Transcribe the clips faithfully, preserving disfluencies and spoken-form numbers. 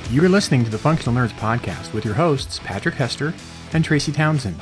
You're listening to the Functional Nerds Podcast with your hosts, Patrick Hester and Tracy Townsend.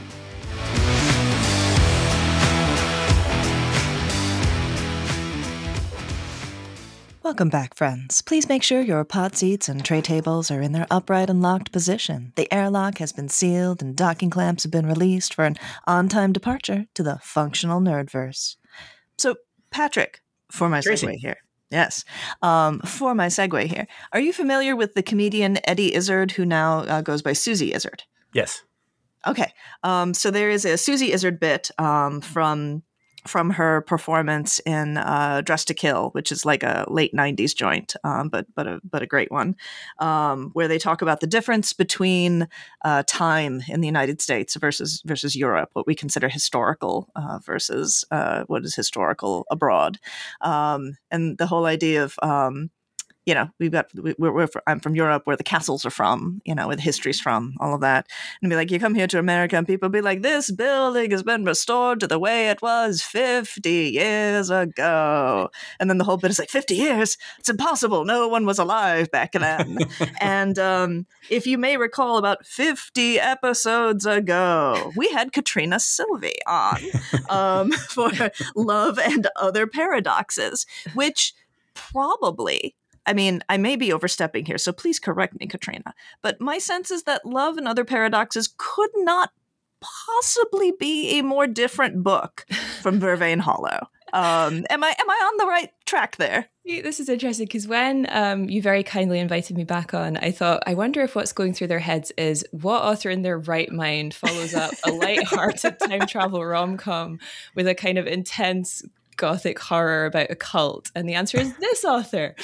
Welcome back, friends. Please make sure your pod seats and tray tables are in their upright and locked position. The airlock has been sealed and docking clamps have been released for an on-time departure to the Functional Nerdverse. So, Patrick, for my Tracy. segue here. Yes. Um, for my segue here, are you familiar with the comedian Eddie Izzard, who now uh, goes by Susie Izzard? Yes. Okay. Um, so there is a Susie Izzard bit um, from from her performance in uh, Dressed to Kill, which is like a late nineties joint, um, but but a but a great one, um, where they talk about the difference between uh, time in the United States versus versus Europe, what we consider historical uh, versus uh, what is historical abroad, um, and the whole idea of um, you know, we've got, we're, we're, I'm from Europe, where the castles are from, you know, where the history's from, all of that. And be like, you come here to America and people be like, this building has been restored to the way it was fifty years ago. And then the whole bit is like, fifty years? It's impossible. No one was alive back then. And um, if you may recall, about fifty episodes ago, we had Katrina Sylvie on um, for Love and Other Paradoxes, which probably... I mean, I may be overstepping here, so please correct me, Katrina. But my sense is that Love and Other Paradoxes could not possibly be a more different book from Vervain Hollow. Um, am I am I on the right track there? This is interesting because when um, you very kindly invited me back on, I thought, I wonder if what's going through their heads is what author in their right mind follows up a light-hearted time travel rom-com with a kind of intense Gothic horror about a cult, and the answer is this author.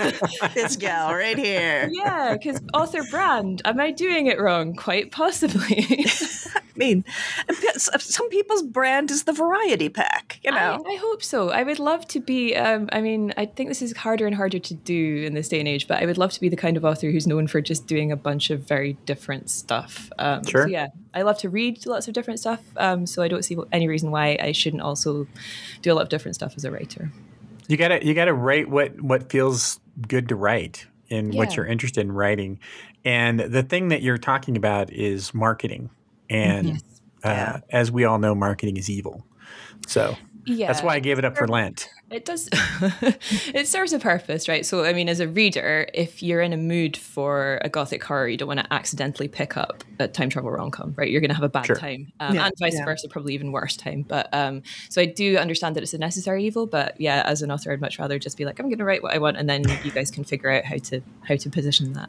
This gal right here. Yeah, because author brand. Am I doing it wrong? Quite possibly. I mean, some people's brand is the variety pack, you know. I, I hope so. I would love to be, um, I mean, I think this is harder and harder to do in this day and age, but I would love to be the kind of author who's known for just doing a bunch of very different stuff. Um, sure. So yeah, I love to read lots of different stuff, um, so I don't see any reason why I shouldn't also do a lot of different stuff as a writer. You gotta you gotta write what what feels good to write and Yeah. what you're interested in writing. And the thing that you're talking about is marketing. And Yes. uh, Yeah. as we all know, marketing is evil. So Yeah, that's why I gave it up for Lent. It does. It serves a purpose, right? So, I mean, as a reader, if you're in a mood for a Gothic horror, you don't want to accidentally pick up a time travel rom-com, right? You're going to have a bad Sure. time, um, Yeah, and vice yeah. versa, probably even worse time. But um, so I do understand that it's a necessary evil. But yeah, as an author, I'd much rather just be like, I'm going to write what I want, and then you guys can figure out how to how to position that.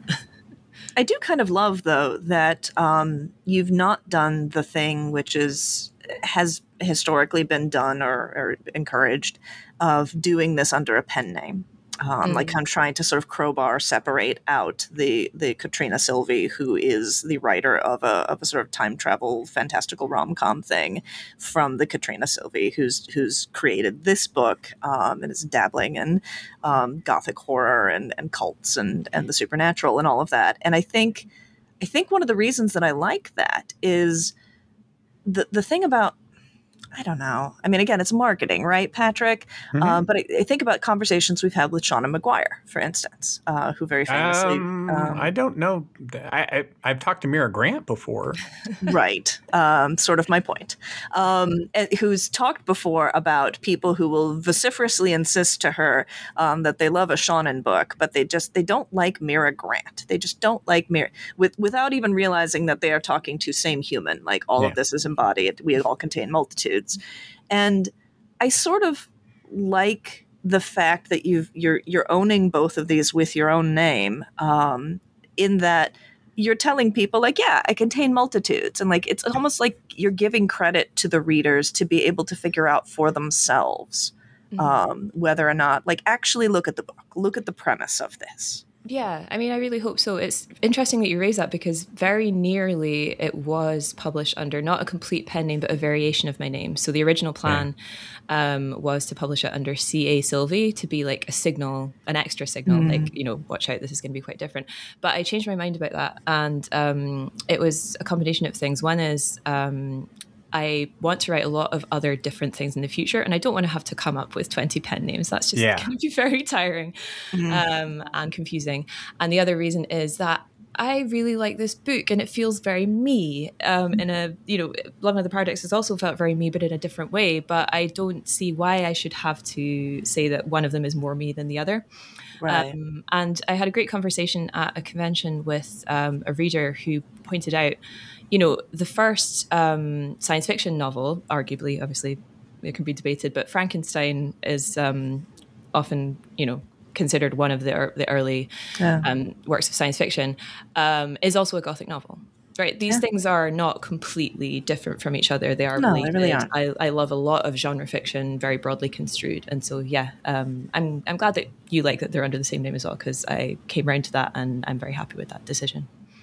I do kind of love, though, that um, you've not done the thing which is has historically been done or, or encouraged of doing this under a pen name. Um, Mm. Like I'm trying to sort of crowbar separate out the the Katrina Sylvie, who is the writer of a of a sort of time travel fantastical rom com thing, from the Katrina Sylvie who's who's created this book um, and is dabbling in um, Gothic horror and, and cults and and the supernatural and all of that. And I think I think one of the reasons that I like that is the the thing about, I don't know. I mean, again, it's marketing, right, Patrick? Mhm. Um, but I, I think about conversations we've had with Shauna Maguire, for instance, uh, who very famously, Um, um, I don't know. I, I I've talked to Mira Grant before. right, um, sort of my point, um, and who's talked before about people who will vociferously insist to her um, that they love a Shonen book, but they just they don't like Mira Grant. They just don't like Mira, with without even realizing that they are talking to same human. Like all Yeah. of this is embodied. We all contain multitudes. And I sort of like the fact that you've you're you're owning both of these with your own name, um, in that you're telling people like, yeah, I contain multitudes, and like it's almost like you're giving credit to the readers to be able to figure out for themselves um, whether or not, like, actually look at the book, look at the premise of this. Yeah, I mean, I really hope so. It's interesting that you raise that because very nearly it was published under not a complete pen name, but a variation of my name. So the original plan yeah. um, was to publish it under C A Sylvie, to be like a signal, an extra signal, mm. like, you know, watch out, this is going to be quite different. But I changed my mind about that. And um, it was a combination of things. One is um, I want to write a lot of other different things in the future, and I don't want to have to come up with twenty pen names. That's just Yeah. going to be very tiring Mhm. um, and confusing. And the other reason is that I really like this book, and it feels very me. Um, in a, you know, Love and Other Paradox has also felt very me, but in a different way. But I don't see why I should have to say that one of them is more me than the other. Right. Um, and I had a great conversation at a convention with um, a reader who pointed out, you know, the first um, science fiction novel, arguably, obviously, it can be debated, but Frankenstein is um, often, you know, considered one of the, er- the early Yeah. um, works of science fiction, um, is also a Gothic novel. Right, these Yeah. things are not completely different from each other. They are No, they related. really aren't. I, I love a lot of genre fiction, very broadly construed, and so yeah, um, I'm I'm glad that you like that they're under the same name as well, because I came round to that, and I'm very happy with that decision.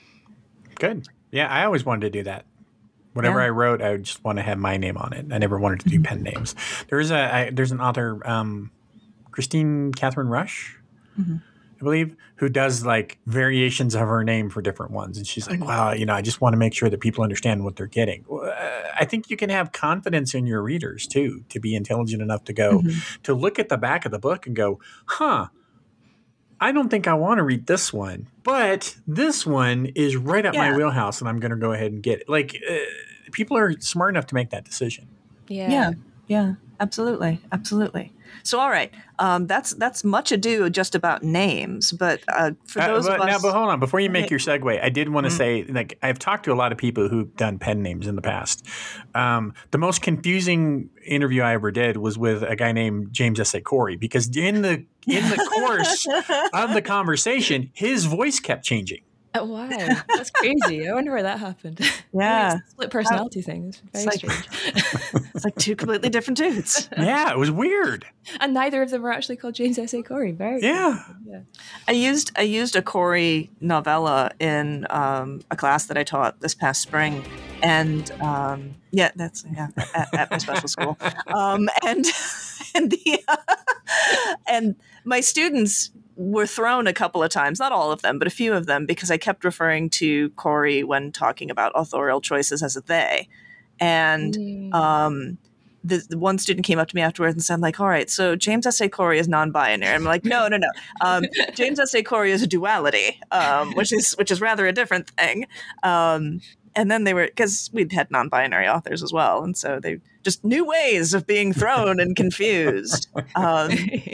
Good. Yeah, I always wanted to do that. Whatever Yeah. I wrote, I would just want to have my name on it. I never wanted to do pen names. There's a I, there's an author, um, Christine Catherine Rush, Mhm. I believe, who does like variations of her name for different ones. And she's like, Mhm. wow, you know, I just want to make sure that people understand what they're getting. Well, uh, I think you can have confidence in your readers too, to be intelligent enough to go, Mhm. to look at the back of the book and go, huh, I don't think I want to read this one, but this one is right up my Yeah. wheelhouse and I'm going to go ahead and get it. Like, uh, people are smart enough to make that decision. Yeah, Yeah. Yeah. Absolutely. Absolutely. So, all right. Um, that's that's much ado just about names, but uh, for Uh, those but, of us, now, but hold on. Before you make Okay. your segue, I did want to Mm. say, like, I've talked to a lot of people who've done pen names in the past. Um, the most confusing interview I ever did was with a guy named James S A. Corey, because in the in the course of the conversation, his voice kept changing. Oh, wow, that's crazy. I wonder where that happened. Maybe Yeah. it's a split personality thing. It's very like- strange. It's like two completely different dudes. Yeah, it was weird. And neither of them were actually called James S A. Corey. Very Yeah. yeah. I used I used a Corey novella in um, a class that I taught this past spring, and um, yeah, that's yeah at, at my special school, um, and and the and my students were thrown a couple of times, not all of them, but a few of them, because I kept referring to Corey when talking about authorial choices as a they, and Mm. um, the, the one student came up to me afterwards and said, like, all right, so James S A. Corey is non-binary. I'm like, no, no, no. Um, James S A. Corey is a duality, um, which is which is rather a different thing. Um, and then they were, because we'd had non-binary authors as well, and so they just new ways of being thrown and confused. Um,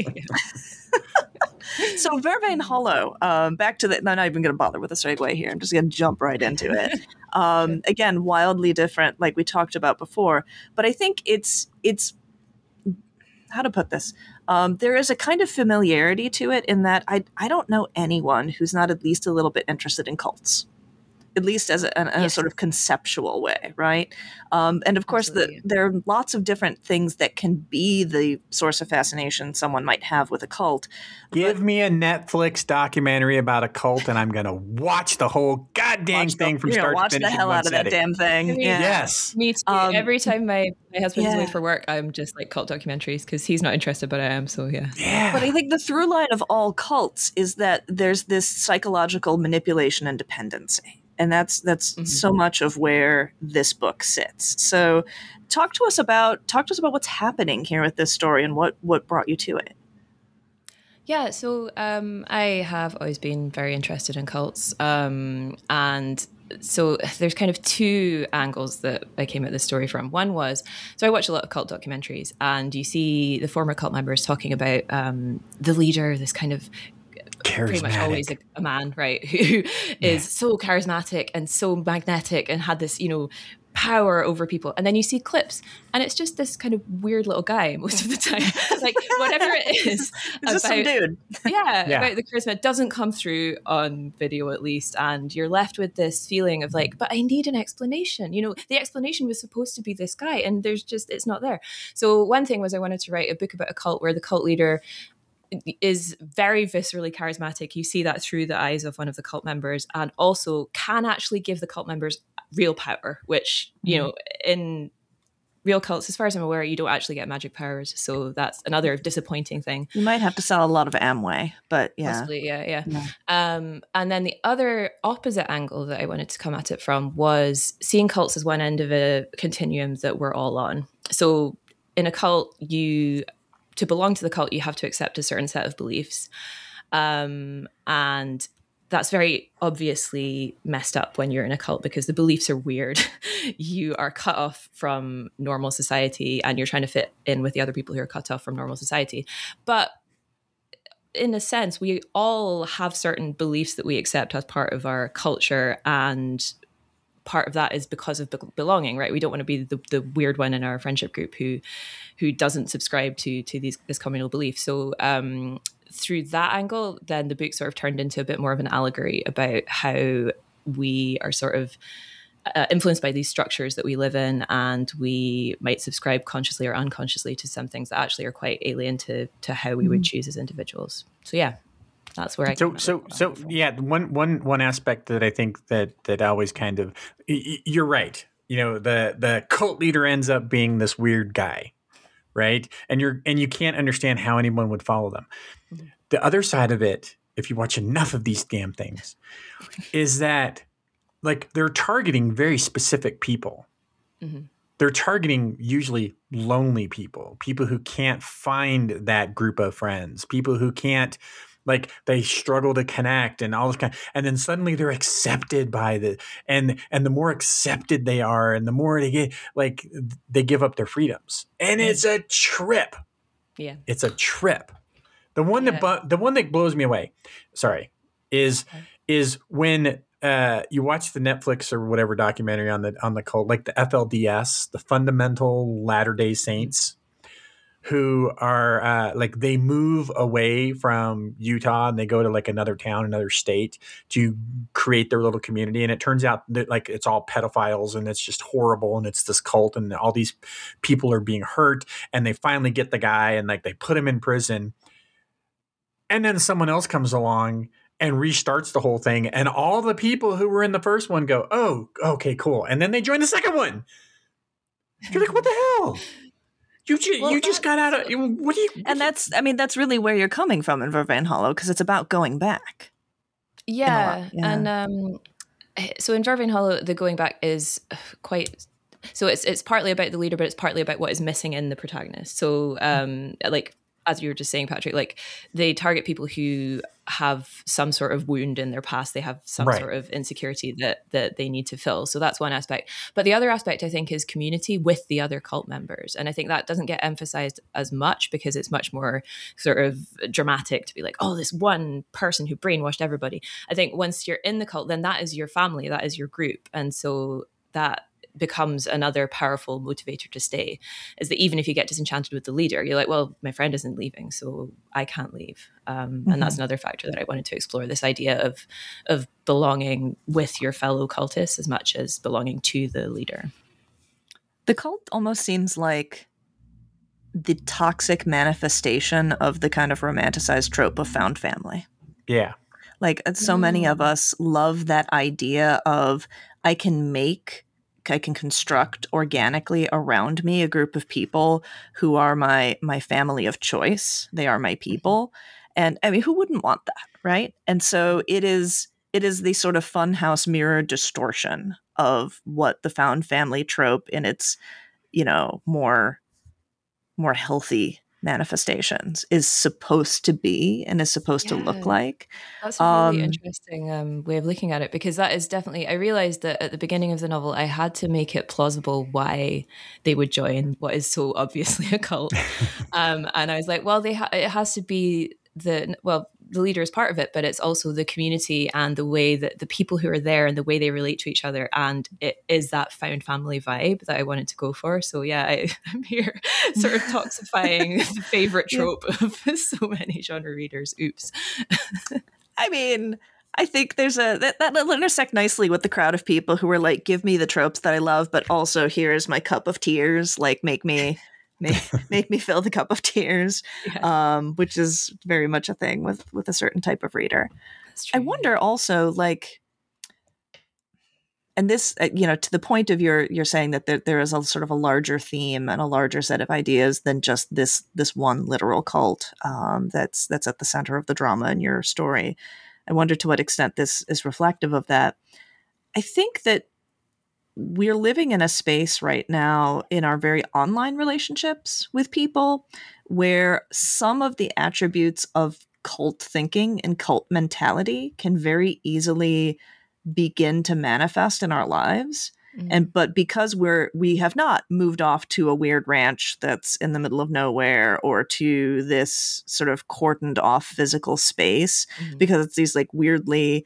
so Vervain Hollow, um, back to the, I'm not even going to bother with a segue here. I'm just going to jump right into it. Um, Sure. Again, wildly different, like we talked about before. But I think it's it's how to put this. Um, there is a kind of familiarity to it in that I I don't know anyone who's not at least a little bit interested in cults, at least as a, in a Yes. sort of conceptual way, right? Um, and of course, the, Absolutely. there are lots of different things that can be the source of fascination someone might have with a cult. Give me a Netflix documentary about a cult, and I'm going to watch the whole goddamn Watch the- thing from you're gonna start watch to the finish. in hell one out of that setting. damn thing. I mean, yeah. Yes. Me too. Um, Every time my, my husband is yeah. away for work, I'm just like cult documentaries because he's not interested, but I am. So yeah. Yeah. But I think the through line of all cults is that there's this psychological manipulation and dependency. And that's that's Mhm. so much of where this book sits. So talk to us about talk to us about what's happening here with this story and what what brought you to it. Yeah, so um, I have always been very interested in cults. Um, and so there's kind of two angles that I came at this story from. One was, so I watch a lot of cult documentaries, and you see the former cult members talking about um, the leader, this kind of pretty much always a, Charismatic. a man, right, who is so charismatic and so magnetic and had this, you know, power over people. And then you see clips, and it's just this kind of weird little guy most of the time. Like whatever it is, It's just some about- dude. yeah, Yeah. about the charisma, it doesn't come through on video at least, and you're left with this feeling of like, but I need an explanation. You know, the explanation was supposed to be this guy, and there's just it's not there. So one thing was I wanted to write a book about a cult where the cult leader is very viscerally charismatic. You see that through the eyes of one of the cult members, and also can actually give the cult members real power, which, you know, in real cults, as far as I'm aware, you don't actually get magic powers. So that's another disappointing thing. You might have to sell a lot of Amway, but yeah. Possibly, yeah, yeah. yeah. Um, and then the other opposite angle that I wanted to come at it from was seeing cults as one end of a continuum that we're all on. So in a cult, you to belong to the cult, you have to accept a certain set of beliefs. Um, and that's very obviously messed up when you're in a cult because the beliefs are weird. You are cut off from normal society and you're trying to fit in with the other people who are cut off from normal society. But in a sense, we all have certain beliefs that we accept as part of our culture, and part of that is because of belonging, right? We don't want to be the, the weird one in our friendship group who who doesn't subscribe to to these this communal belief. So um, through that angle, then the book sort of turned into a bit more of an allegory about how we are sort of uh, influenced by these structures that we live in, and we might subscribe consciously or unconsciously to some things that actually are quite alien to to how we would choose as individuals. So yeah. That's where I so so so yeah one one one aspect that I think that that always kind of you're right, you know, the the cult leader ends up being this weird guy, right? And you're and you can't understand how anyone would follow them. Mm-hmm. The other side of it, if you watch enough of these damn things, is that like they're targeting very specific people. Mm-hmm. They're targeting usually lonely people, people who can't find that group of friends, people who can't. Like they struggle to connect and all this kind of, and then suddenly they're accepted by the, and, and the more accepted they are and the more they get, like they give up their freedoms, and it's a trip. Yeah. It's a trip. The one yeah. that, bu- the one that blows me away, sorry, is, okay. is when uh, you watch the Netflix or whatever documentary on the, on the cult, like the F L D S, the Fundamental Latter-day Saints, who are uh, like they move away from Utah and they go to like another town, another state to create their little community. And it turns out that like it's all pedophiles and it's just horrible. And it's this cult and all these people are being hurt. And they finally get the guy and like they put him in prison. And then someone else comes along and restarts the whole thing. And all the people who were in the first one go, oh, okay, cool. And then they join the second one. You're like, what the hell? You, ju- well, you just got out of what do you? And that's, I mean, that's really where you're coming from in Vervain Hollow, because it's about going back. Yeah, yeah. and um, so in Vervain Hollow, the going back is quite. So it's it's partly about the leader, but it's partly about what is missing in the protagonist. So um, like as you were just saying, Patrick, like they target people who have some sort of wound in their past. They have some right. sort of insecurity that that they need to fill. So that's one aspect. But the other aspect, I think, is community with the other cult members. And I think that doesn't get emphasized as much because it's much more sort of dramatic to be like, oh, this one person who brainwashed everybody. I think once you're in the cult, then that is your family, that is your group. And so that becomes another powerful motivator to stay, is that even if you get disenchanted with the leader, you're like, well, my friend isn't leaving, so I can't leave. Um, mm-hmm. And that's another factor that I wanted to explore, this idea of of belonging with your fellow cultists as much as belonging to the leader. The cult almost seems like the toxic manifestation of the kind of romanticized trope of found family. Yeah. Like so many of us love that idea of I can make I can construct organically around me a group of people who are my my family of choice. They are my people. And I mean, who wouldn't want that, right? And so it is it is the sort of funhouse mirror distortion of what the found family trope in its, you know, more more healthy manifestations is supposed to be and is supposed yeah. to look like. That's a really um, interesting um, way of looking at it, because that is definitely, I realized that at the beginning of the novel, I had to make it plausible why they would join what is so obviously a cult. um, and I was like, well, they ha- it has to be the, well, the leader is part of it, but it's also the community and the way that the people who are there and the way they relate to each other. And it is that found family vibe that I wanted to go for. So yeah, I, I'm here sort of toxifying the favorite trope yeah. of so many genre readers. Oops. I mean, I think there's a, that, that'll intersect nicely with the crowd of people who are like, give me the tropes that I love, but also here's my cup of tears. Like make me... Make, make me fill the cup of tears, yeah. um, which is very much a thing with, with a certain type of reader. I wonder also, like, and this, uh, you know, to the point of your, you're saying that there, there is a sort of a larger theme and a larger set of ideas than just this, this one literal cult um, that's, that's at the center of the drama in your story. I wonder to what extent this is reflective of that. I think that we're living in a space right now in our very online relationships with people where some of the attributes of cult thinking and cult mentality can very easily begin to manifest in our lives. Mm. And but because we're we have not moved off to a weird ranch that's in the middle of nowhere or to this sort of cordoned off physical space, mm-hmm. because it's these like weirdly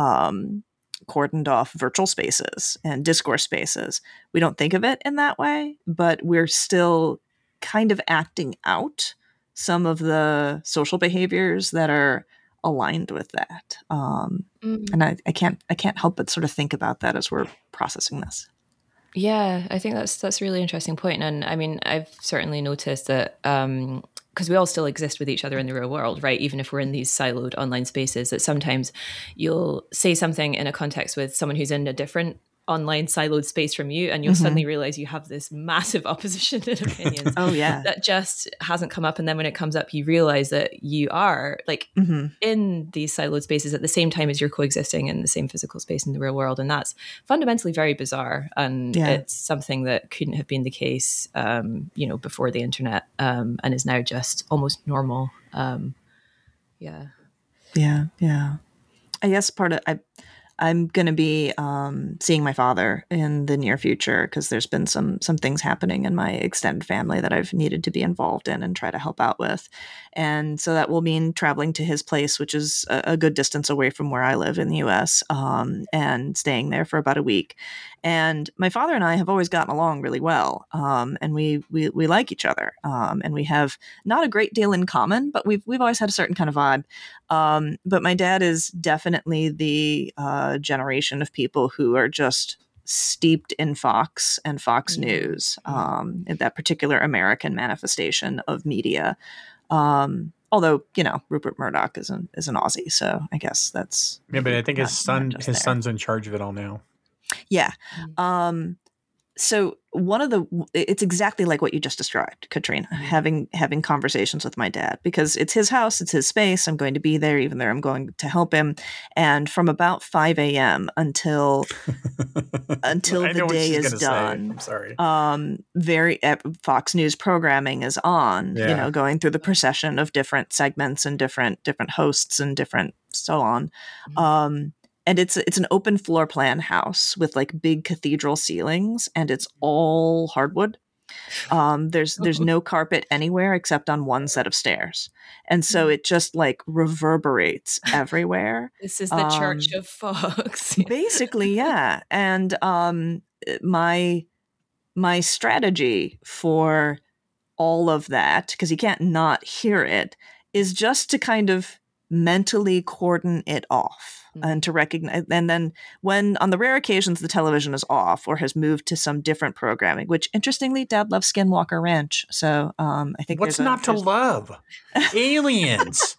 um cordoned off virtual spaces and discourse spaces. We don't think of it in that way, but we're still kind of acting out some of the social behaviors that are aligned with that. Um, mm. And I, I can't I can't help but sort of think about that as we're processing this. Yeah, I think that's that's a really interesting point. And I mean, I've certainly noticed that um, because we all still exist with each other in the real world, right? Even if we're in these siloed online spaces, that sometimes you'll say something in a context with someone who's in a different online siloed space from you, and you'll mm-hmm. suddenly realize you have this massive opposition in opinions. Oh yeah, that just hasn't come up, and then when it comes up, you realize that you are like mm-hmm. in these siloed spaces at the same time as you're coexisting in the same physical space in the real world, and that's fundamentally very bizarre. And yeah. it's something that couldn't have been the case, um, you know, before the internet, um, and is now just almost normal. Um, yeah, yeah, yeah. I guess part of I. I'm going to be um, seeing my father in the near future because there's been some some things happening in my extended family that I've needed to be involved in and try to help out with. And so that will mean traveling to his place, which is a, a good distance away from where I live in the U S, um, and staying there for about a week. And my father and I have always gotten along really well, um, and we, we we like each other, um, and we have not a great deal in common, but we've we've always had a certain kind of vibe. Um, but my dad is definitely the uh, generation of people who are just steeped in Fox and Fox mm-hmm. News, um, in that particular American manifestation of media. Um, although, you know, Rupert Murdoch is an is an Aussie, so I guess that's yeah. But I think not, his son his there. son's in charge of it all now. Yeah. Um, so one of the, it's exactly like what you just described, Katrina, mm-hmm. having, having conversations with my dad, because it's his house, it's his space. I'm going to be there, even though I'm going to help him. And from about five a.m. until, until the day is done, I'm sorry. Um, very uh, Fox News programming is on, yeah. you know, going through the procession of different segments and different, different hosts and different, so on. Mm-hmm. Um, And it's it's an open floor plan house with like big cathedral ceilings, and it's all hardwood. Um, there's there's no carpet anywhere except on one set of stairs, and so it just like reverberates everywhere. This is the um, Church of Fox, basically, yeah. And um, my my strategy for all of that, because you can't not hear it, is just to kind of mentally cordon it off. And to recognize, and then when on the rare occasions the television is off or has moved to some different programming, which interestingly, Dad loves Skinwalker Ranch. So um, I think what's a, not to love? Aliens,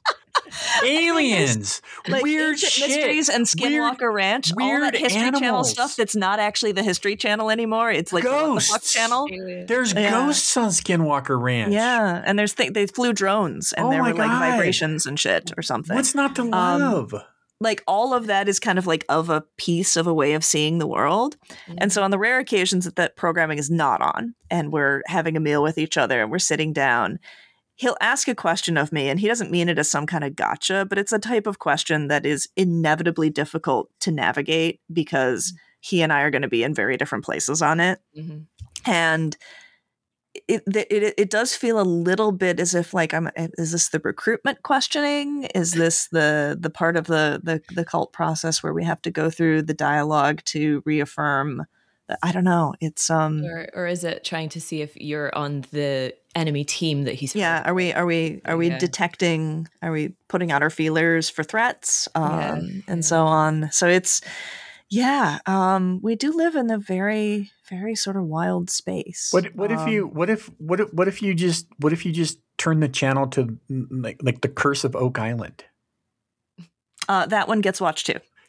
aliens, like weird shit, mysteries, and Skinwalker weird, Ranch. Weird all that History animals. Channel stuff that's not actually the History Channel anymore. It's like ghosts. The What the Fuck Channel. There's yeah. ghosts on Skinwalker Ranch. Yeah, and there's th- they flew drones, and oh there were God. like vibrations and shit or something. What's not to love? Um, Like all of that is kind of like of a piece of a way of seeing the world. Mm-hmm. And so on the rare occasions that that programming is not on and we're having a meal with each other and we're sitting down, he'll ask a question of me, and he doesn't mean it as some kind of gotcha, but it's a type of question that is inevitably difficult to navigate because mm-hmm. he and I are going to be in very different places on it. Mm-hmm. And It, it it does feel a little bit as if like I'm is this the recruitment questioning? Is this the the part of the the, the cult process where we have to go through the dialogue to reaffirm that, I don't know. It's um or or is it trying to see if you're on the enemy team that he's yeah are we are we are we yeah. detecting, are we putting out our feelers for threats um yeah. and yeah. so on. So it's yeah um we do live in a very very sort of wild space. What what um, if you what if what if what if you just what if you just turn the channel to like like the Curse of Oak Island? Uh, that one gets watched too.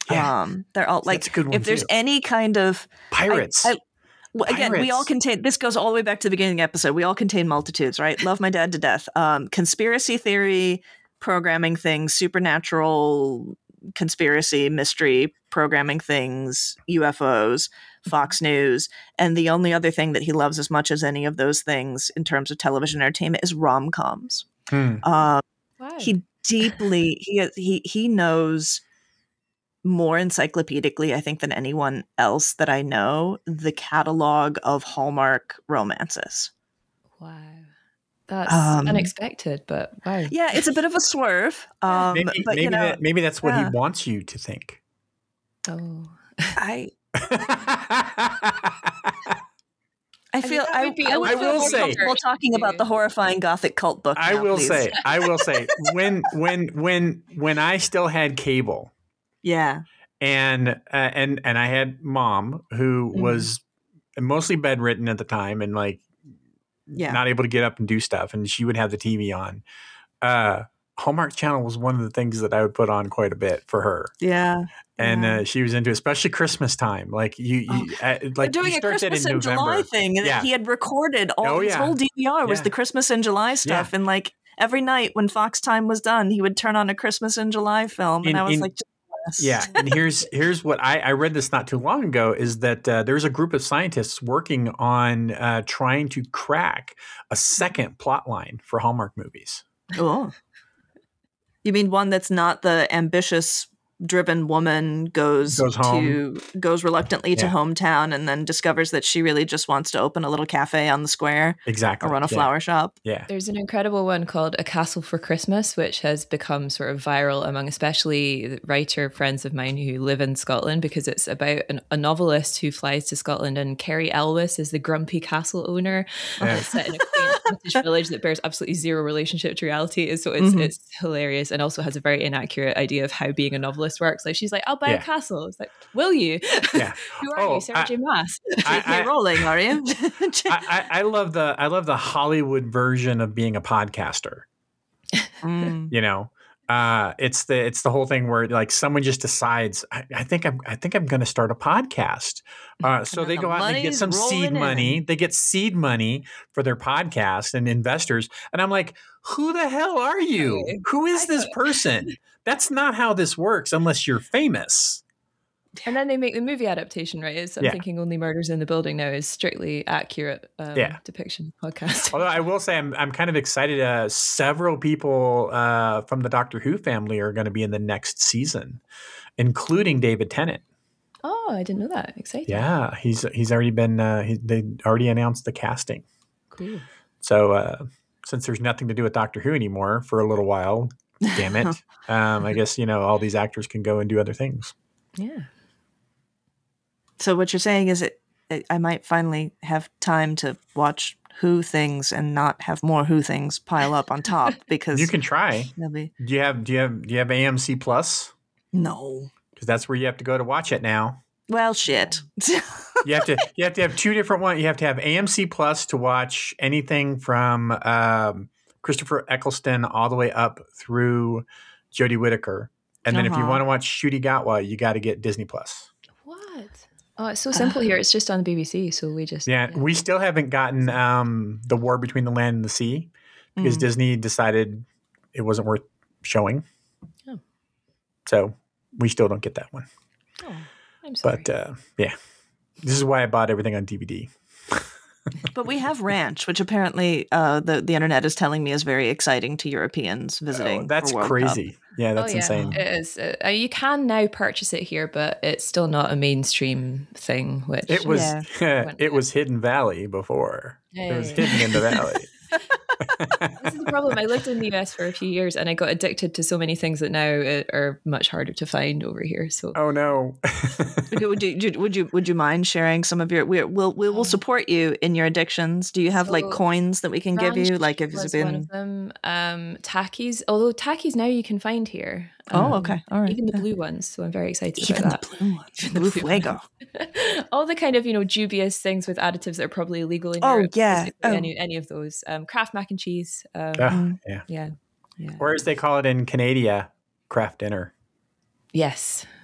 Yeah. Um, they're all like, That's a good one, if there's too. any kind of Pirates. I, I, well, again, we all Pirates. contain, this goes all the way back to the beginning of the episode. We all contain multitudes, right? Love my dad to death. Um, conspiracy theory, programming things, supernatural conspiracy, mystery, programming things, U F Os, Fox News. And the only other thing that he loves as much as any of those things in terms of television entertainment is rom-coms. Hmm. Um, Wow. he deeply, he, he, he knows more encyclopedically, I think, than anyone else that I know, the catalog of Hallmark romances. Wow. That's Um, unexpected, but wow. Yeah, it's a bit of a swerve. Um, Maybe, but maybe, you know, that, maybe that's what yeah. he wants you to think. Oh. I I feel that I, would be I a would I little feel will more say- comfortable talking about the horrifying gothic cult book. I now, will please. say, I will say, when when when when I still had cable, yeah, and uh, and and I had mom who Mhm. was mostly bedridden at the time and like yeah, not able to get up and do stuff, and she would have the T V on. Uh, Hallmark Channel was one of the things that I would put on quite a bit for her, yeah. and yeah. uh, she was into, it, especially Christmas time. Like you, you Oh, uh, They're like doing you a start that in Christmas in November. July thing, and Yeah. he had recorded all Oh, his yeah. whole D V R was Yeah. the Christmas in July stuff, and like every night when Fox time was done, he would turn on a Christmas in July film, and In- I was in- like, yes. Yeah, and here's here's what I, I read this not too long ago is that uh, there's a group of scientists working on uh, trying to crack a second plot line for Hallmark movies. Oh. You mean one that's not the ambitious driven woman goes, Goes home. to goes reluctantly to Yeah. hometown and then discovers that she really just wants to open a little cafe on the square Exactly. or run a Yeah. flower shop. Yeah. There's an incredible one called A Castle for Christmas, which has become sort of viral among especially writer friends of mine who live in Scotland, because it's about an, a novelist who flies to Scotland, and Kerry Elwes is the grumpy castle owner. Yeah. It's set in a quaint British village that bears absolutely zero relationship to reality. So it's, Mhm. it's hilarious, and also has a very inaccurate idea of how being a novelist works. Like she's like, I'll buy Yeah. a castle. It's like, will you? Yeah. Who are Oh, you, Sarah I- J. Maas? I- J K Rowling, are you? I, I, I love the I love the Hollywood version of being a podcaster. Mm. You know, uh, it's the it's the whole thing where like someone just decides, I, I think I'm I think I'm going to start a podcast. Uh, so And they the go out and they get money's some seed rolling money. in. They get seed money for their podcast and investors. And I'm like, who the hell are you? Hey, Who is I this know. person? That's not how this works unless you're famous. And then they make the movie adaptation, right? It's, I'm Yeah. thinking Only Murders in the Building now is strictly accurate um, Yeah. depiction of podcast. Although I will say I'm I'm kind of excited. Uh, several people uh, from the Doctor Who family are going to be in the next season, including David Tennant. Oh, I didn't know that. Exciting. Yeah, he's he's already been uh, he, they already announced the casting. Cool. So uh, since there's nothing to do with Doctor Who anymore for a little while, damn it, um, I guess you know all these actors can go and do other things. Yeah. So what you're saying is it, it I might finally have time to watch Who things and not have more Who things pile up on top because You can try. they'll be Do you have do you have do you have A M C Plus? no. Because that's where you have to go to watch it now. Well, shit. You have to you have to have two different ones. You have to have A M C Plus to watch anything from um, Christopher Eccleston all the way up through Jodie Whittaker, and then if you Uh-huh. want to watch Ncuti Gatwa, you got to get Disney Plus. What? Oh, it's so simple here. It's just on the B B C, so we just Yeah, we still haven't gotten um, the War Between the Land and the Sea because Mm. Disney decided it wasn't worth showing. Oh. So we still don't get that one. Oh, I'm sorry. But uh, yeah, this is why I bought everything on D V D. But we have Ranch, which apparently uh, the the internet is telling me is very exciting to Europeans visiting. Oh, that's for World crazy. Cup. Yeah, that's oh, yeah, insane. It is. Uh, you can now purchase it here, but it's still not a mainstream thing. Which It was Yeah. it was Hidden Valley before. It was Hey. hidden in the valley. This is the problem. I lived in the U S for a few years, and I got addicted to so many things that now uh, are much harder to find over here. So Oh no. would you, would you would you would you mind sharing some of your? We we'll we will support you in your addictions. Do you have like So, coins that we can give you? Ranch Like if it's was one been. of them. Um, Takis, although Takis now you can find here. Oh, Um, okay, all right. Even the blue ones. So I'm very excited Even about the that. blue ones, Even the blue blue fuego. All the kind of, you know, dubious things with additives that are probably illegal in Oh, Europe. yeah. basically Oh. Any, any of those. Um, Kraft mac and cheese. Um, Ah, Mm. yeah. yeah. Yeah. Or as they call it in Canada, craft dinner. Yes.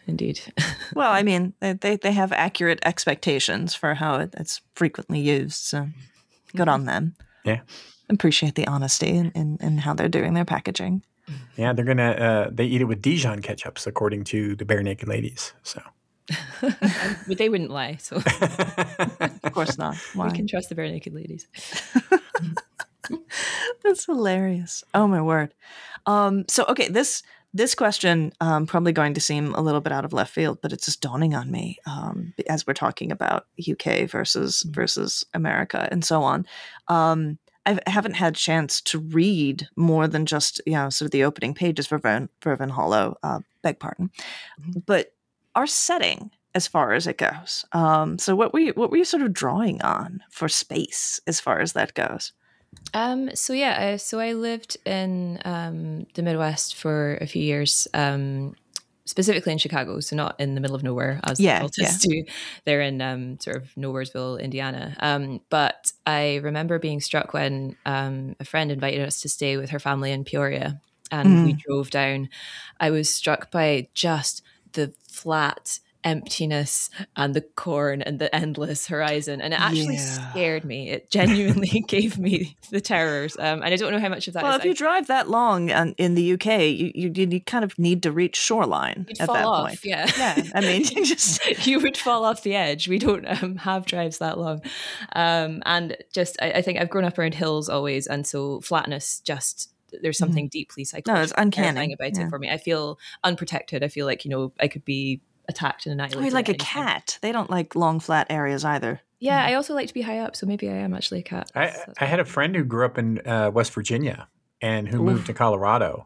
indeed. Well, I mean, they, they, they have accurate expectations for how it, it's frequently used. So good on them. Yeah. Appreciate the honesty in, in, in how they're doing their packaging. Yeah, they're gonna uh, they eat it with Dijon ketchups, according to the Bare Naked Ladies. So, but they wouldn't lie. So, of course not. Why? We can trust the Bare Naked Ladies. That's hilarious. Oh my word. Um, so okay, this this question um, probably going to seem a little bit out of left field, but it's just dawning on me um, as we're talking about U K versus mm-hmm. versus America and so on. Um, I haven't had a chance to read more than just, you know, sort of the opening pages for Vervan, Vervan Hollow, uh, beg pardon, mm-hmm. but our setting as far as it goes. Um, so what were you, what were you sort of drawing on for space as far as that goes? Um, so yeah, uh, so I lived in um, the Midwest for a few years, um, specifically in Chicago, so not in the middle of nowhere as yeah, the cultists yeah. do. They're in um, sort of Nowheresville, Indiana. Um, but I remember being struck when um, a friend invited us to stay with her family in Peoria, and mm. we drove down. I was struck by just the flat emptiness and the corn and the endless horizon, and it actually yeah. scared me. It genuinely gave me the terrors, um, and I don't know how much of that well is if you I, drive that long in the U K, you, you you kind of need to reach shoreline You'd at fall that off, point. yeah yeah I mean you just you would fall off the edge. We don't um, have drives that long, um, and just I, I think I've grown up around hills always, and so flatness just there's something mm. deeply psychologically no, it's uncanny about yeah. it for me. I feel unprotected. I feel like, you know, I could be attacked and annihilated. I mean, like a cat. They don't like long, flat areas either. Yeah, I also like to be high up, so maybe I am actually a cat. I, That's, that's I had a friend who grew up in uh, West Virginia and who Oof. moved to Colorado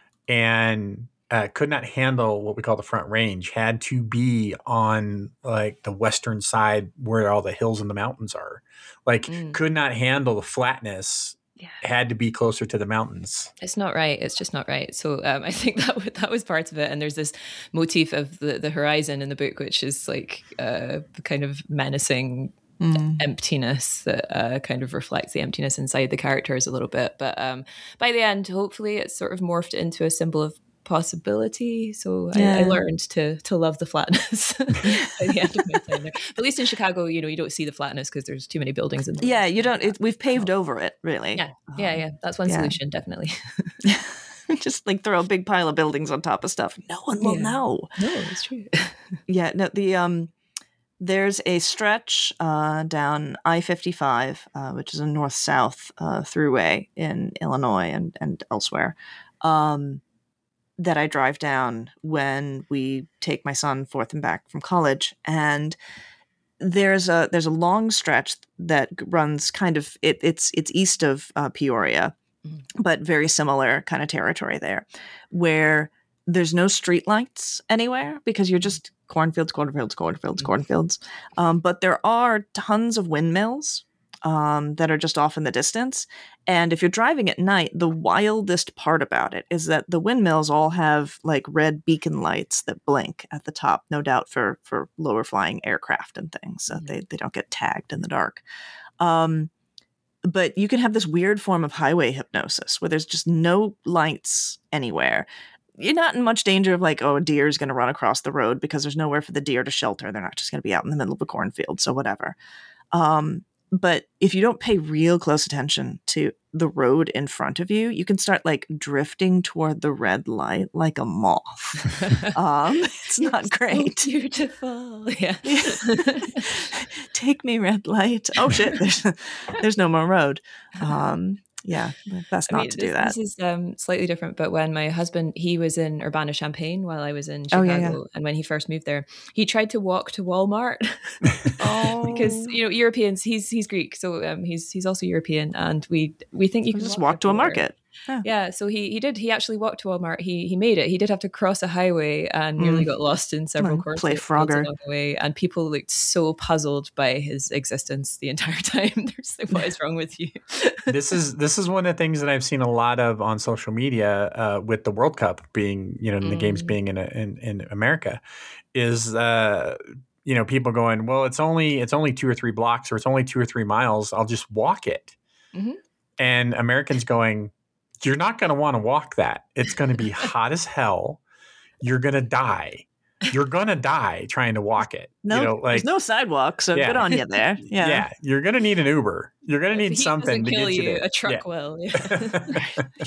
and uh, could not handle what we call the Front Range, had to be on like the western side where all the hills and the mountains are. Like mm. could not handle the flatness. Yeah. Had to be closer to the mountains. It's not right. It's just not right. So um, I think that w- that was part of it. And there's this motif of the, the horizon in the book, which is like uh, the kind of menacing mm. emptiness that uh, kind of reflects the emptiness inside the characters a little bit. But um, by the end, hopefully it's sort of morphed into a symbol of possibility. So yeah. I, I learned to to love the flatness by the end of my time there. But at least in Chicago, you know, you don't see the flatness because there's too many buildings in there. Yeah, you don't. It, we've paved over it, really. Yeah, yeah, yeah. That's one yeah. solution, definitely. Just like throw a big pile of buildings on top of stuff. No one will yeah. know. No, it's true. yeah, no. The um, there's a stretch uh, down I fifty-five, uh, which is a north-south uh, throughway in Illinois and and elsewhere. Um. that I drive down when we take my son forth and back from college. And there's a there's a long stretch that runs kind of, it, it's it's east of uh, Peoria, mm. but very similar kind of territory there, where there's no street lights anywhere because you're just cornfields, cornfields, cornfields, mm. cornfields. Um, but there are tons of windmills Um, that are just off in the distance. And if you're driving at night, the wildest part about it is that the windmills all have like red beacon lights that blink at the top, no doubt for for lower flying aircraft and things, so mm-hmm. they, they don't get tagged in the dark. Um, but you can have this weird form of highway hypnosis where there's just no lights anywhere. You're not in much danger of like, oh, a deer is going to run across the road because there's nowhere for the deer to shelter. They're not just going to be out in the middle of a cornfield, so whatever. Um, But if you don't pay real close attention to the road in front of you, you can start like drifting toward the red light like a moth. um, it's You're not great. So beautiful. Yeah. Take me, red light. Oh shit! There's there's no more road. Um, yeah, best not I mean, to this, do that. This is um, slightly different, but when my husband, he was in Urbana-Champaign while I was in Chicago, oh, yeah, yeah. and when he first moved there, he tried to walk to Walmart. oh, because you know Europeans, he's he's Greek, so um, he's he's also European, and we we think you can just walk, walk to a market. Yeah. yeah, so he he did. He actually walked to Walmart. He he made it. He did have to cross a highway and nearly mm. got lost in several mm, courses play Frogger along the way. And people looked so puzzled by his existence the entire time. They're just like, "What is wrong with you?" this is this is one of the things that I've seen a lot of on social media uh, with the World Cup being, you know, mm. the games being in, a, in in America, is uh, you know, people going, well, it's only it's only two or three blocks or it's only two or three miles. I'll just walk it, mm-hmm. and Americans going, you're not going to want to walk that. It's going to be hot as hell. You're going to die. you're gonna die trying to walk it. No, you know, like there's no sidewalk, so yeah. good on you there. Yeah, yeah, you're gonna need an Uber. You're gonna need If the heat something doesn't to kill get you, you, there. a truck yeah. will. Yeah.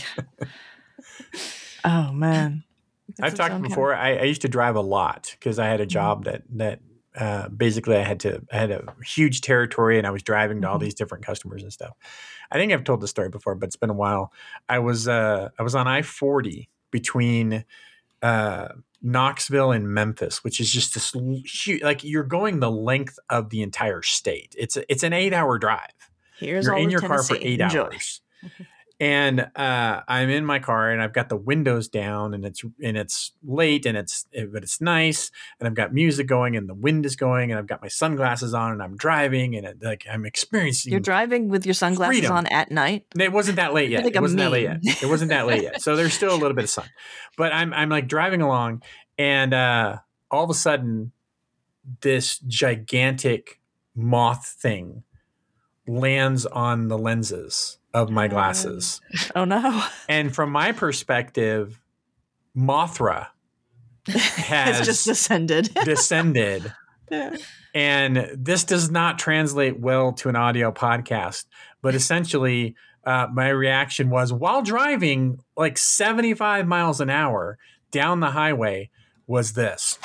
Oh man, I've talked before. I, I used to drive a lot because I had a job that that uh, basically I had to I had a huge territory and I was driving to all Mhm. these different customers and stuff. I think I've told the story before, but it's been a while. I was uh, I was on I forty between uh, Knoxville and Memphis, which is just this huge, like you're going the length of the entire state. It's a, it's an eight hour drive. Here's You're all in of your Tennessee. car for eight Enjoy. hours. And uh, I'm in my car and I've got the windows down and it's and it's late and it's but it's nice and I've got music going and the wind is going and I've got my sunglasses on and I'm driving and it, like I'm experiencing. You're driving with your sunglasses freedom. on at night. It wasn't that late yet. like It a wasn't that late meme. yet. It wasn't that late yet. So there's still a little bit of sun, but I'm I'm like driving along and uh, all of a sudden this gigantic moth thing lands on the lenses of my glasses. Oh no. And from my perspective, Mothra has It's just descended. descended. Yeah. And this does not translate well to an audio podcast, but essentially uh, my reaction was while driving like seventy-five miles an hour down the highway was this.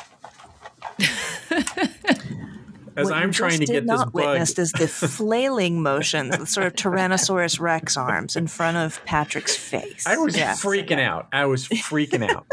As What I'm you trying just to did get this not bug. witnessed is the flailing motions, the sort of Tyrannosaurus Rex arms in front of Patrick's face. I was Yes. freaking out. I was freaking out.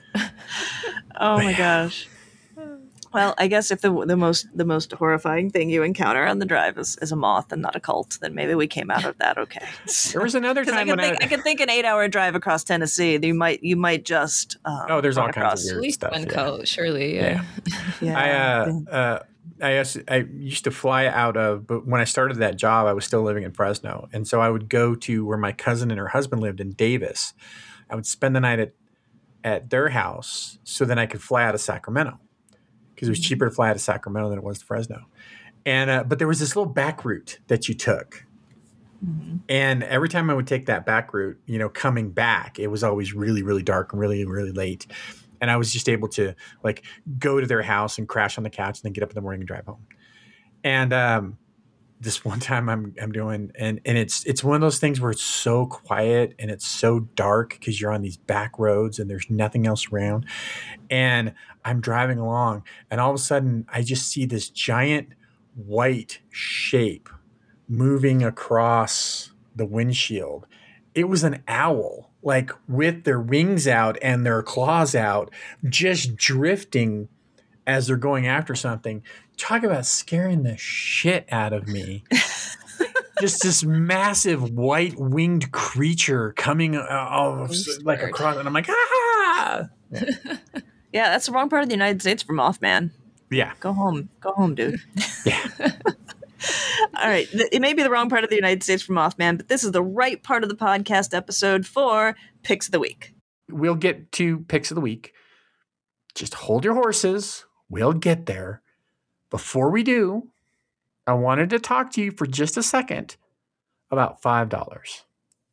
Oh my gosh. Well, I guess if the the most the most horrifying thing you encounter on the drive is, is a moth and not a cult, then maybe we came out of that okay. There was another Because I time can when think I, I can think an eight hour drive across Tennessee. You might you might just um, Oh, there's all run kinds of across- weird At least stuff, one yeah. cult, surely. Yeah. Yeah. I uh, uh, I used, I used to fly out of, but when I started that job, I was still living in Fresno, and so I would go to where my cousin and her husband lived in Davis. I would spend the night at at their house, so then I could fly out of Sacramento because it was cheaper to fly out of Sacramento than it was to Fresno. And uh, but there was this little back route that you took. Mhm. And every time I would take that back route, you know, coming back, it was always really, really dark and really, really late. And I was just able to like go to their house and crash on the couch and then get up in the morning and drive home. And um, this one time I'm I'm doing and and it's it's one of those things where it's so quiet and it's so dark because you're on these back roads and there's nothing else around. And I'm driving along and all of a sudden I just see this giant white shape moving across the windshield. It was an owl, like with their wings out and their claws out, just drifting as they're going after something. Talk about scaring the shit out of me. Just this massive white winged creature coming uh, all, like across, and I'm like, ah! Yeah. Yeah, that's the wrong part of the United States for Mothman. yeah. Go home. Go home, dude. Yeah. All right. Th- It may be the wrong part of the United States for Mothman, but this is the right part of the podcast episode for Picks of the Week. We'll get to picks of the week. Just hold your horses. We'll get there. Before we do, I wanted to talk to you for just a second about five dollars.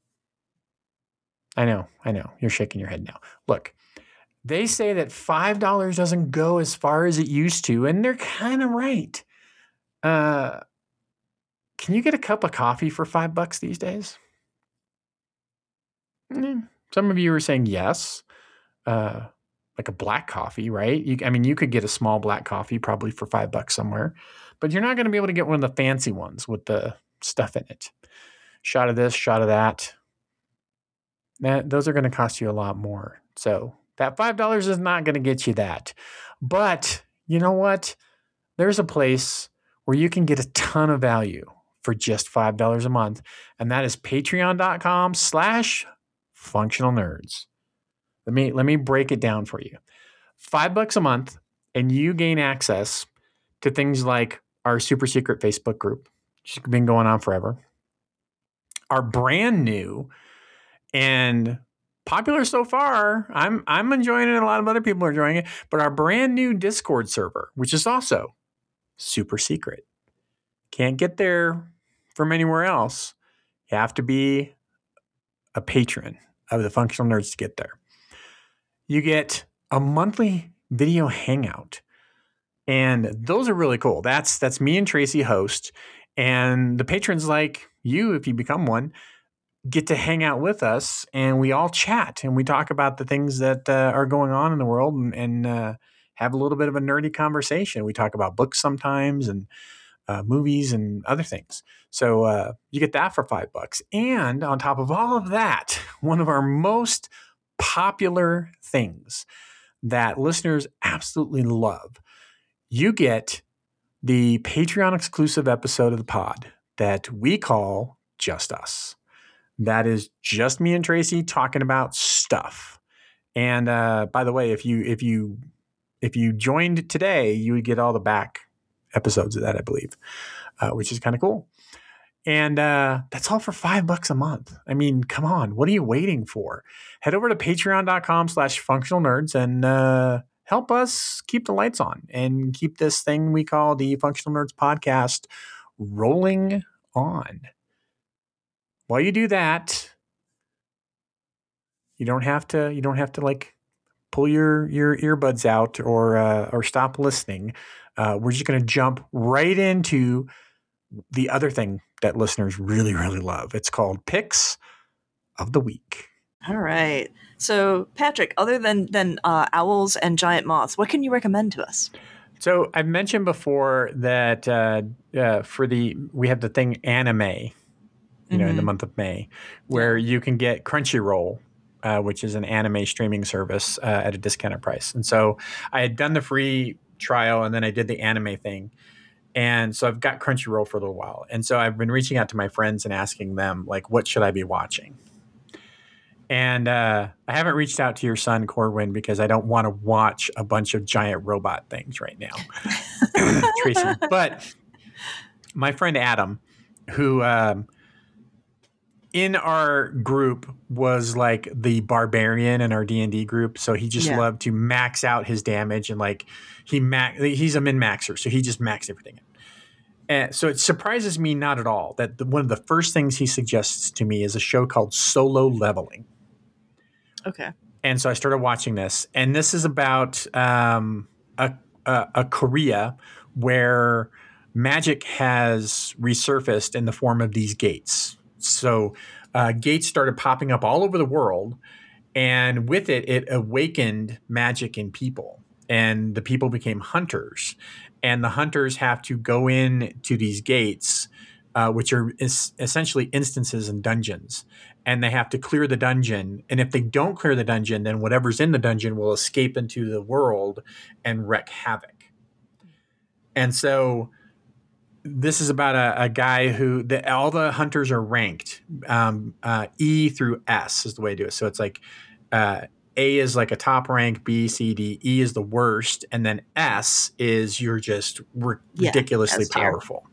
I know, I know. You're shaking your head now. Look, they say that five dollars doesn't go as far as it used to, and they're kind of right. Uh, can you get a cup of coffee for five bucks these days? Mm, some of you are saying yes. Uh, like a black coffee, right? You, I mean, you could get a small black coffee probably for five bucks somewhere, but you're not going to be able to get one of the fancy ones with the stuff in it. Shot of this, shot of that. That those are going to cost you a lot more. So that five dollars is not going to get you that. But you know what? There's a place where you can get a ton of value for just five dollars a month, and that is patreon.com slash functional nerds. Let me let me break it down for you. Five bucks a month, and you gain access to things like our super secret Facebook group, which has been going on forever. Our brand new and popular so far. I'm I'm enjoying it. A lot of other people are enjoying it. But our brand new Discord server, which is also super secret, can't get there from anywhere else. You have to be a patron of the Functional Nerds to get there. You get a monthly video hangout. And those are really cool. That's that's me and Tracy host. And the patrons like you, if you become one, get to hang out with us, and we all chat and we talk about the things that uh, are going on in the world, and, and uh, have a little bit of a nerdy conversation. We talk about books sometimes, and uh, movies and other things. So uh, you get that for five bucks. And on top of all of that, one of our most popular things that listeners absolutely love, you get the Patreon exclusive episode of the pod that we call Just Us. That is just me and Tracy talking about stuff. And uh, by the way, if you if you if you joined today, you would get all the back episodes of that, I believe, uh, which is kind of cool. And uh, that's all for five bucks a month. I mean, come on, what are you waiting for? Head over to patreon.com slash functional nerds and uh, help us keep the lights on and keep this thing we call the Functional Nerds Podcast rolling on. While you do that, you don't have to, you don't have to like pull your, your earbuds out or, uh, or stop listening. Uh, we're just going to jump right into the other thing that listeners really, really love. It's called Picks of the Week. All right. So, Patrick, other than than uh, owls and giant moths, what can you recommend to us? So, I've mentioned before that uh, uh, for the we have the thing anime, you mm-hmm. know, in the month of May, where yeah. you can get Crunchyroll, uh, which is an anime streaming service uh, at a discounted price. And so, I had done the free trial, and then I did the anime thing. And so I've got Crunchyroll for a little while. And so I've been reaching out to my friends and asking them, like, what should I be watching? And uh, I haven't reached out to your son, Corwin, because I don't want to watch a bunch of giant robot things right now, Tracy. But my friend Adam, who um, in our group was like the barbarian in our D and D group. So he just yeah. loved to max out his damage and like he ma- he's a min-maxer. So he just maxed everything in. And so it surprises me not at all that the, one of the first things he suggests to me is a show called Solo Leveling. Okay. And so I started watching this, and this is about um, a, a, a Korea where magic has resurfaced in the form of these gates. So uh, gates started popping up all over the world, and with it, it awakened magic in people, and the people became hunters, and the hunters have to go in to these gates, uh, which are is essentially instances and dungeons, and they have to clear the dungeon. And if they don't clear the dungeon, then whatever's in the dungeon will escape into the world and wreak havoc. And so this is about a, a guy who the, all the hunters are ranked um, uh, E through S is the way to do it. So it's like uh, A is like a top rank, B, C, D, E is the worst, and then S is you're just r- yeah, ridiculously powerful.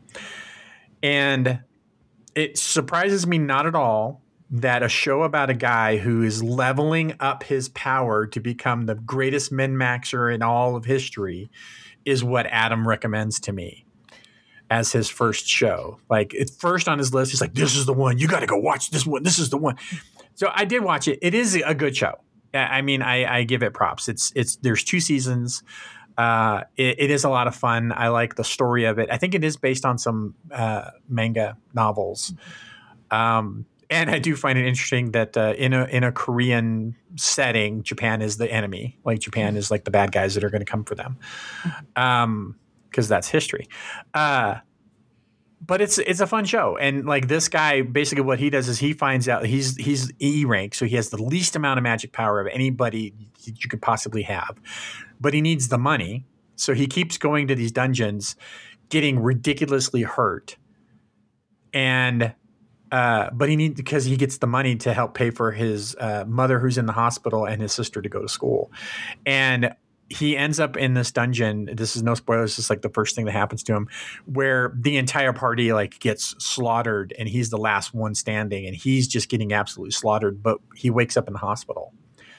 And it surprises me not at all that a show about a guy who is leveling up his power to become the greatest min-maxer in all of history is what Adam recommends to me as his first show. Like, it's first on his list, he's like, this is the one. You got to go watch this one. This is the one. So I did watch it. It is a good show. I mean, I, I give it props. It's it's there's two seasons. Uh, it, it is a lot of fun. I like the story of it. I think it is based on some uh, manga novels. Um, and I do find it interesting that uh, in a in a Korean setting, Japan is the enemy. Like Japan is like the bad guys that are going to come for them, um, because that's history. Uh, but it's it's a fun show, and like this guy, basically what he does is he finds out he's he's E rank, so he has the least amount of magic power of anybody that you could possibly have, but he needs the money, so he keeps going to these dungeons, getting ridiculously hurt, and. Uh, but he needs because he gets the money to help pay for his uh, mother who's in the hospital and his sister to go to school. And he ends up in this dungeon. This is no spoilers. It's like the first thing that happens to him where the entire party like gets slaughtered and he's the last one standing and he's just getting absolutely slaughtered. But he wakes up in the hospital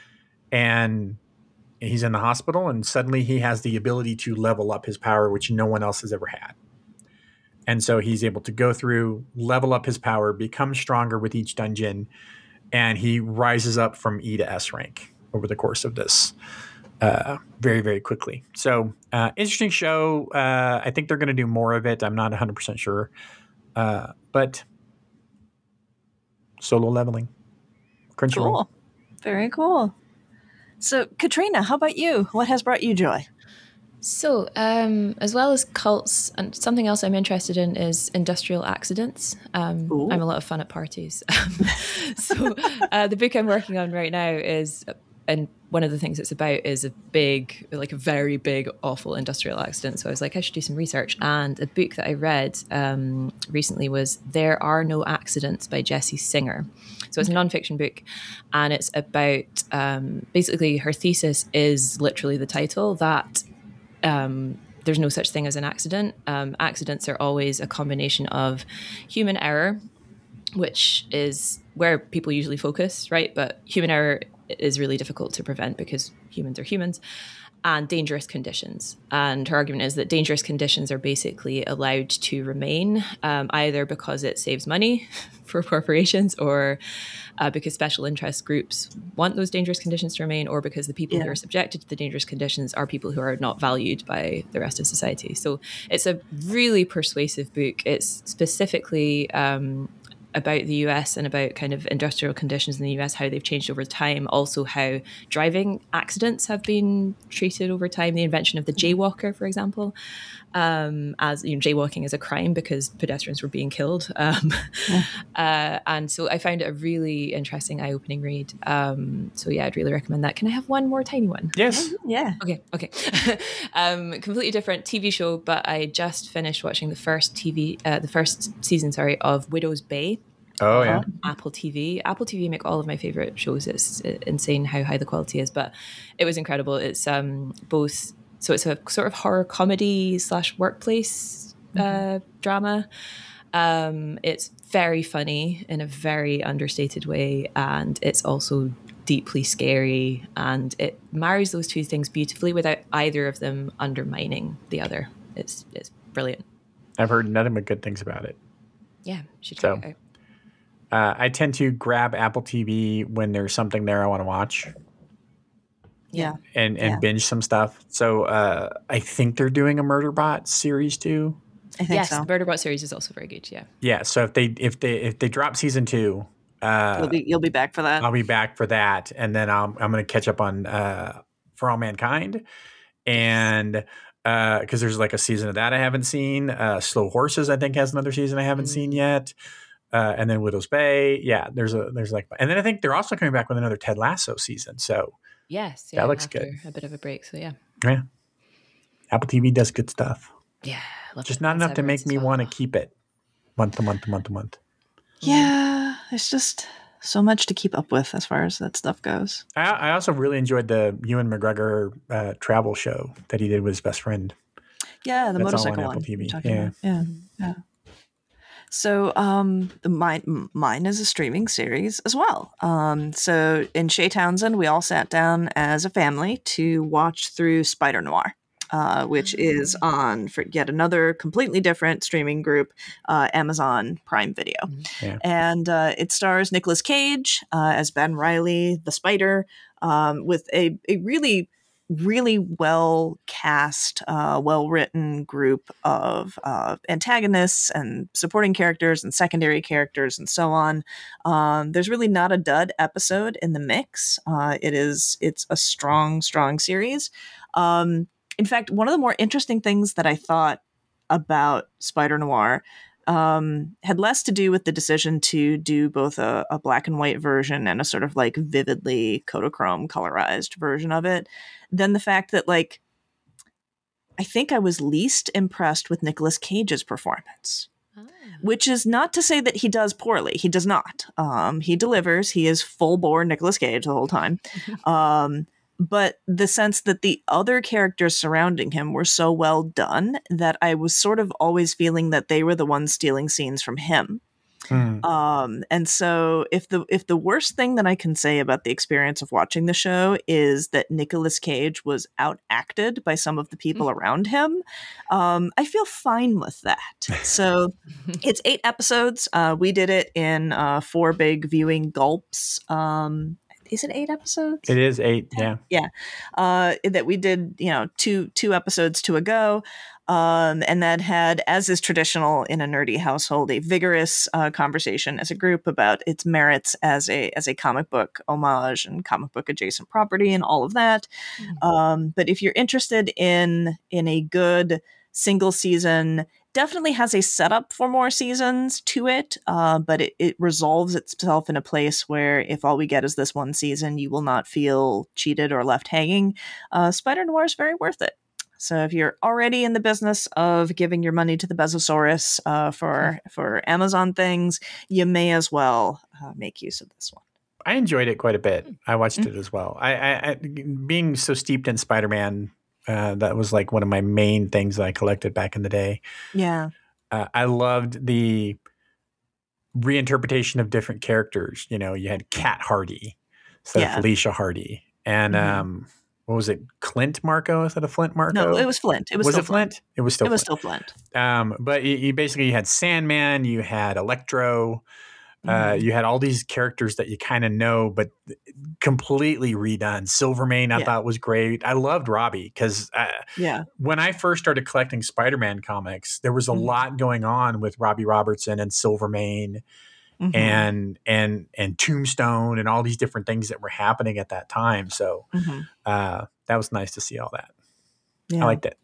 and he's in the hospital and suddenly he has the ability to level up his power, which no one else has ever had. And so he's able to go through, level up his power, become stronger with each dungeon, and he rises up from E to S rank over the course of this uh, very, very quickly. So uh, interesting show. Uh, I think they're going to do more of it. I'm not one hundred percent sure. Uh, but Solo Leveling. Crunchyroll. Cool. Very cool. So, Katrina, how about you? What has brought you joy? So, um, as well as cults, and something else I'm interested in is industrial accidents. Um, I'm a lot of fun at parties. so, uh, the book I'm working on right now is, and one of the things it's about is a big, like a very big, awful industrial accident. So I was like, I should do some research. And a book that I read um, recently was There Are No Accidents by Jessie Singer. So it's a nonfiction book, and it's about, um, basically her thesis is literally the title, that Um, there's no such thing as an accident. Um, accidents are always a combination of human error, which is where people usually focus, right? But human error is really difficult to prevent because humans are humans, and dangerous conditions. And her argument is that dangerous conditions are basically allowed to remain, um, either because it saves money for corporations, or uh, because special interest groups want those dangerous conditions to remain, or because the people yeah. who are subjected to the dangerous conditions are people who are not valued by the rest of society. So it's a really persuasive book. It's specifically um, about the U S and about kind of industrial conditions in the U S, how they've changed over time. Also how driving accidents have been treated over time. The invention of the jaywalker, for example, um, as you know, jaywalking is a crime because pedestrians were being killed. Um, yeah. uh, and so I found it a really interesting, eye-opening read. Um, so yeah, I'd really recommend that. Can I have one more tiny one? Yes. Yeah. Okay. Okay. um, completely different T V show, but I just finished watching the first T V, uh, the first season, sorry, of Widow's Bay. Oh yeah, Apple T V. Apple T V make all of my favorite shows. It's insane how high the quality is, but it was incredible. It's um both, so it's a sort of horror comedy slash workplace uh, mm-hmm. drama. Um, it's very funny in a very understated way, and it's also deeply scary, and it marries those two things beautifully without either of them undermining the other. It's it's brilliant. I've heard nothing but good things about it. Yeah, you should check so. it out. Uh, I tend to grab Apple T V when there's something there I want to watch. Yeah. And and yeah. binge some stuff. So uh, I think they're doing a Murderbot series too. I think yes, so. the Murderbot series is also very good. Yeah. Yeah. So if they if they if they drop season two, uh, you'll be you'll be back for that. I'll be back for that, and then I'm I'm going to catch up on uh, For All Mankind, and because uh, there's like a season of that I haven't seen. Uh, Slow Horses I think has another season I haven't mm. seen yet. Uh, and then Widow's Bay, yeah. There's a there's like, and then I think they're also coming back with another Ted Lasso season. So yes, yeah, that looks after good. A bit of a break, so yeah. Yeah, Apple T V does good stuff. Yeah, love just it. not enough to make me want to keep it month to month to month to month. Yeah, there's just so much to keep up with as far as that stuff goes. I, I also really enjoyed the Ewan McGregor uh, travel show that he did with his best friend. Yeah, the That's motorcycle all on one. Apple T V. Yeah, yeah, yeah, yeah. So um, the, mine, mine is a streaming series as well. Um, so in Shea Townsend, we all sat down as a family to watch through Spider Noir, uh, which is on for yet another completely different streaming group, uh, Amazon Prime Video. Yeah. And uh, it stars Nicolas Cage uh, as Ben Reilly, the Spider, um, with a, a really really well cast, uh, well written group of uh, antagonists and supporting characters and secondary characters and so on. Um, there's really not a dud episode in the mix. Uh, it is it's a strong, strong series. Um, in fact, one of the more interesting things that I thought about Spider Noir um, had less to do with the decision to do both a, a black and white version and a sort of like vividly Kodachrome colorized version of it, than the fact that, like, I think I was least impressed with Nicolas Cage's performance, oh. which is not to say that he does poorly. He does not. Um, he delivers. He is full bore Nicolas Cage the whole time. um, but the sense that the other characters surrounding him were so well done that I was sort of always feeling that they were the ones stealing scenes from him. Hmm. Um, and so if the if the worst thing that I can say about the experience of watching the show is that Nicolas Cage was outacted by some of the people mm. around him, um, I feel fine with that. So it's eight episodes. Uh, we did it in uh, four big viewing gulps. Um, is it eight episodes? It is eight, yeah. Yeah. Uh, that we did, you know, two two episodes to a go. Um, and that had, as is traditional in a nerdy household, a vigorous uh, conversation as a group about its merits as a as a comic book homage and comic book adjacent property and all of that. Mm-hmm. Um, but if you're interested in in a good single season, definitely has a setup for more seasons to it, uh, but it, it resolves itself in a place where if all we get is this one season, you will not feel cheated or left hanging. Uh, Spider Noir is very worth it. So if you're already in the business of giving your money to the Bezosaurus uh, for for Amazon things, you may as well uh, make use of this one. I enjoyed it quite a bit. I watched mm-hmm. it as well. I, I, I being so steeped in Spider-Man, uh, that was like one of my main things that I collected back in the day. Yeah, uh, I loved the reinterpretation of different characters. You know, you had Cat Hardy instead yeah. of Felicia Hardy, and mm-hmm. um. What was it? Clint Marco? Is that a Flint Marco? No, it was Flint. It was, was still it Flint? Flint? It was still it was Flint. still Flint. Um, but you, you basically you had Sandman, you had Electro, uh, mm-hmm. you had all these characters that you kind of know, but completely redone. Silvermane, I yeah. thought was great. I loved Robbie because uh, yeah. when I first started collecting Spider-Man comics, there was a mm-hmm. lot going on with Robbie Robertson and Silvermane. Mm-hmm. and and and Tombstone and all these different things that were happening at that time. So mm-hmm. uh, that was nice to see all that. Yeah. I liked it.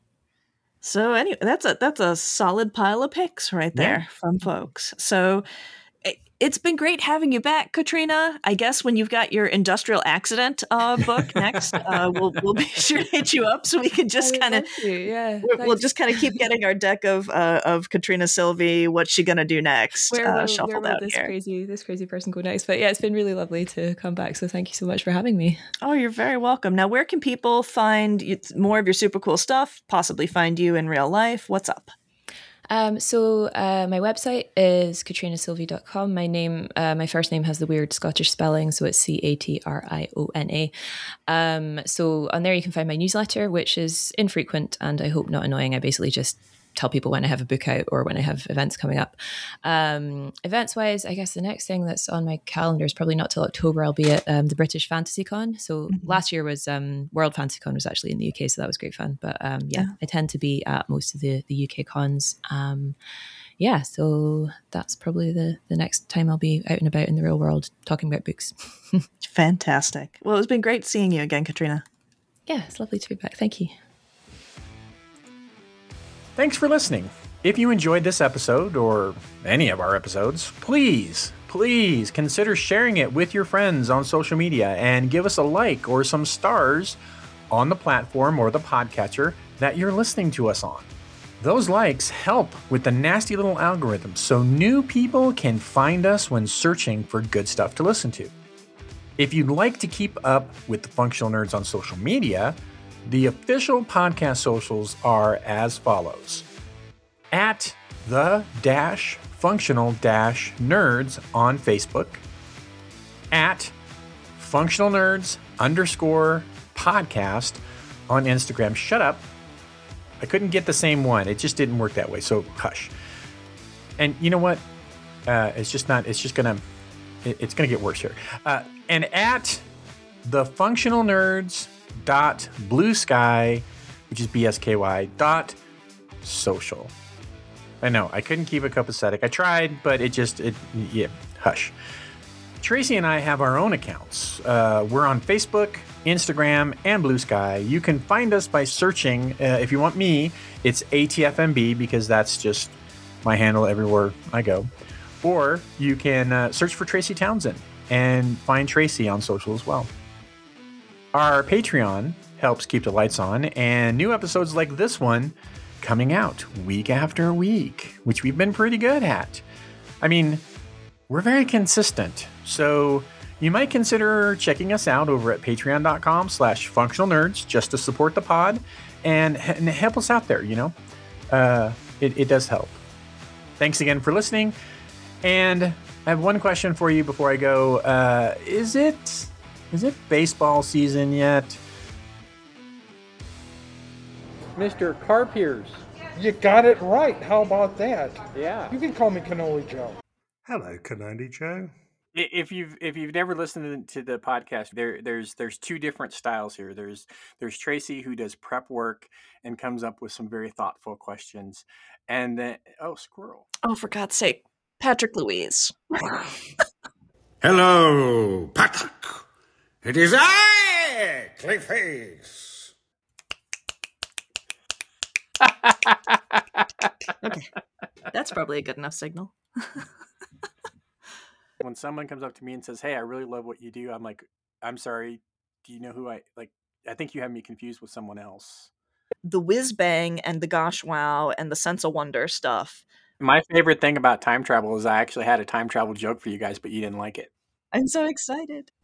So anyway, that's a that's a solid pile of picks right there yeah. from folks. So it, it's been great having you back, Katrina. I guess when you've got your industrial accident uh, book next, uh, we'll we'll be sure to hit you up so we can just kind of yeah. We'll, we'll just kind of keep getting our deck of uh, of Katrina Sylvie. What's she gonna do next? Where uh, will, shuffled where will out this here. crazy this crazy person go next? But yeah, it's been really lovely to come back. So thank you so much for having me. Oh, you're very welcome. Now, where can people find you, more of your super cool stuff? Possibly find you in real life. What's up? Um, so uh, my website is katrina sylvie dot com. My name, uh, my first name has the weird Scottish spelling, so it's C A T R I O N A. Um, so on there you can find my newsletter, which is infrequent and I hope not annoying. I basically just tell people when I have a book out or when I have events coming up. Um, events wise, I guess the next thing that's on my calendar is probably not till October. I'll be at um, the British Fantasy Con. So mm-hmm. last year was um, World Fantasy Con was actually in the U K, so that was great fun. But um, yeah, yeah, I tend to be at most of the, the U K cons. Um, yeah, so that's probably the, the next time I'll be out and about in the real world talking about books. Fantastic. Well, it's been great seeing you again, Katrina. Yeah, it's lovely to be back. Thank you. Thanks for listening. If you enjoyed this episode or any of our episodes, please, please consider sharing it with your friends on social media and give us a like or some stars on the platform or the podcatcher that you're listening to us on. Those likes help with the nasty little algorithm so new people can find us when searching for good stuff to listen to. If you'd like to keep up with the Functional Nerds on social media, the official podcast socials are as follows. At the dash functional dash nerds on Facebook. At functional nerds underscore podcast on Instagram. Shut up. I couldn't get the same one. It just didn't work that way. So hush. And you know what? Uh, it's just not, it's just going to, it, it's going to get worse here. Uh, and at the functional nerds dot blue sky, which is B S K Y dot social. I know I couldn't keep it copacetic. I tried, but it just it yeah hush. Tracy and I have our own accounts. Uh, we're on Facebook, Instagram, and Blue Sky. You can find us by searching. Uh, if you want me, it's A T F M B because that's just my handle everywhere I go. Or you can uh, search for Tracy Townsend and find Tracy on social as well. Our Patreon helps keep the lights on, and new episodes like this one coming out week after week, which we've been pretty good at. I mean, we're very consistent, so you might consider checking us out over at patreon.com slash functional nerds just to support the pod and, and help us out there, you know? Uh, it, it does help. Thanks again for listening, and I have one question for you before I go. Uh, is it... Is it baseball season yet? Mister Carpiers. You got it right. How about that? Yeah. You can call me Cannoli Joe. Hello, Cannoli Joe. If you've if you've never listened to the podcast, there there's there's two different styles here. There's there's Tracy, who does prep work and comes up with some very thoughtful questions, and then oh squirrel. Oh, for God's sake, Patrick Louise. Hello, Patrick. It is I, Clayface. Okay, that's probably a good enough signal. When someone comes up to me and says, "Hey, I really love what you do," I'm like, "I'm sorry, do you know who I like? I think you have me confused with someone else." The whiz bang and the gosh wow and the sense of wonder stuff. My favorite thing about time travel is I actually had a time travel joke for you guys, but you didn't like it. I'm so excited.